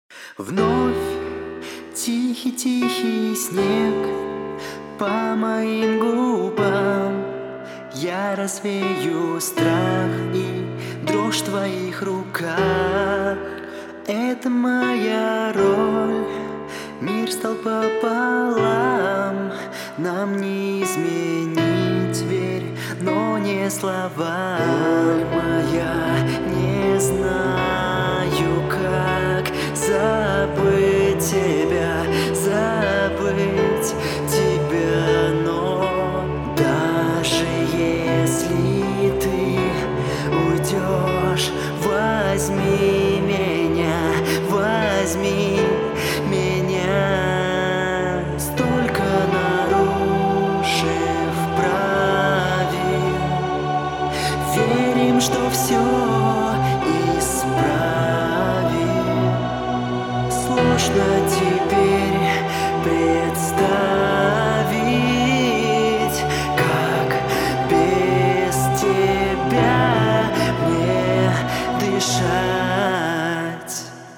Вновь тихий-тихий снег по моим губам. Я развею страх и дрожь в твоих руках. Это моя роль, мир стал пополам. Нам не изменить, верь, но не слова. Моя, не знаю, как забыть тебя, но даже если ты уйдешь, возьми меня, столько нарушив правил. Верим, что все исправим. Сложно теперь представить, как без тебя мне дышать.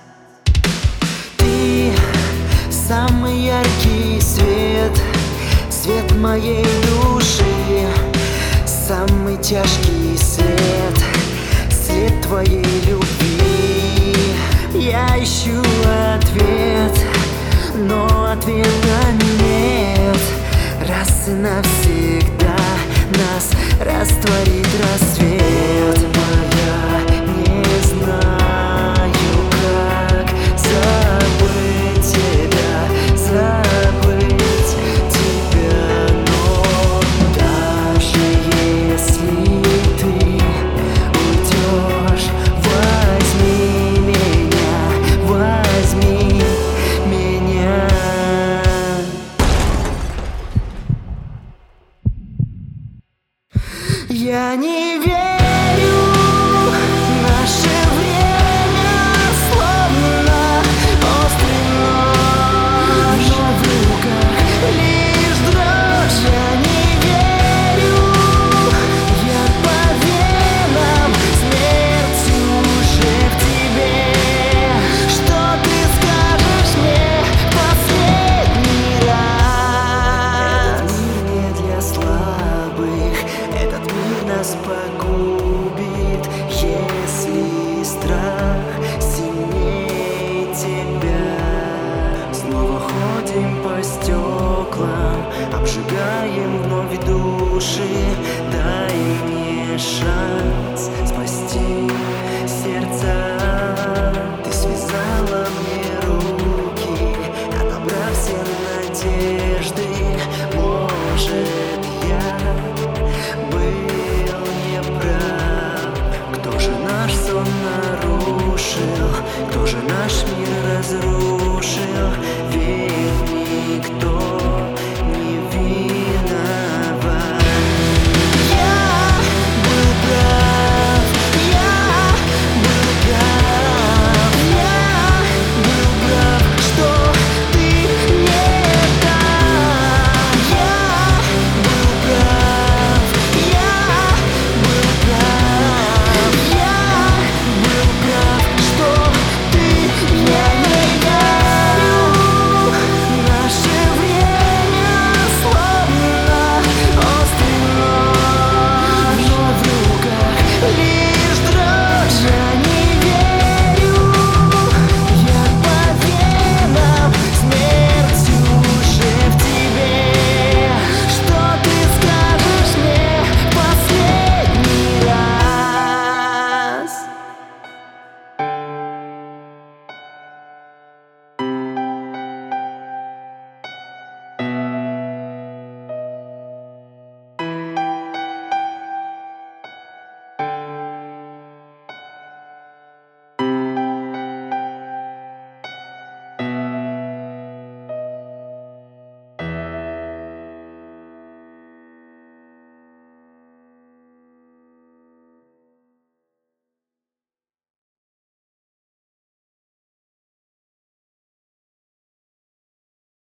Ты самый яркий свет, свет моей души, самый тяжкий след, след твоей любви. Я ищу ответ, но ответа нет. Раз и навсегда нас растворит рассвет. Моя, не знаю, как забыть тебя, но даже если ты уйдешь, возьми меня. Я не верю, наше время словно острый нож, но в руках лишь дрожь. Я не верю, я по венам, смерть уже в тебе. Что ты скажешь мне последний раз? Этот мир не для слабых, этот мир нас погубит, если страх сильнее тебя. Снова ходим по стеклам, обжигаем вновь души. Дай мне шанс спасти сердца.